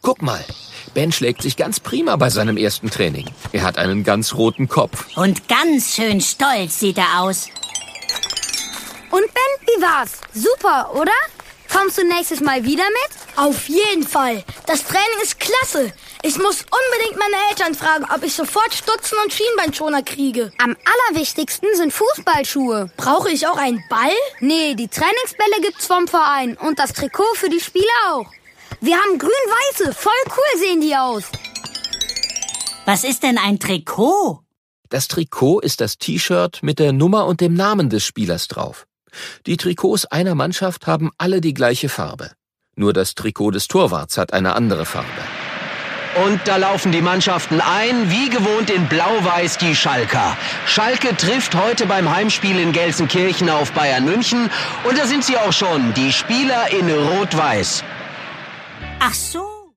Guck mal, Ben schlägt sich ganz prima bei seinem ersten Training. Er hat einen ganz roten Kopf. Und ganz schön stolz sieht er aus. Und Ben, wie war's? Super, oder? Kommst du nächstes Mal wieder mit? Auf jeden Fall. Das Training ist klasse. Ich muss unbedingt meine Eltern fragen, ob ich sofort Stutzen und Schienbeinschoner kriege. Am allerwichtigsten sind Fußballschuhe. Brauche ich auch einen Ball? Nee, die Trainingsbälle gibt's vom Verein und das Trikot für die Spieler auch. Wir haben grün-weiße, voll cool sehen die aus. Was ist denn ein Trikot? Das Trikot ist das T-Shirt mit der Nummer und dem Namen des Spielers drauf. Die Trikots einer Mannschaft haben alle die gleiche Farbe. Nur das Trikot des Torwarts hat eine andere Farbe. Und da laufen die Mannschaften ein, wie gewohnt in Blau-Weiß die Schalker. Schalke trifft heute beim Heimspiel in Gelsenkirchen auf Bayern München. Und da sind sie auch schon, die Spieler in Rot-Weiß. Ach so.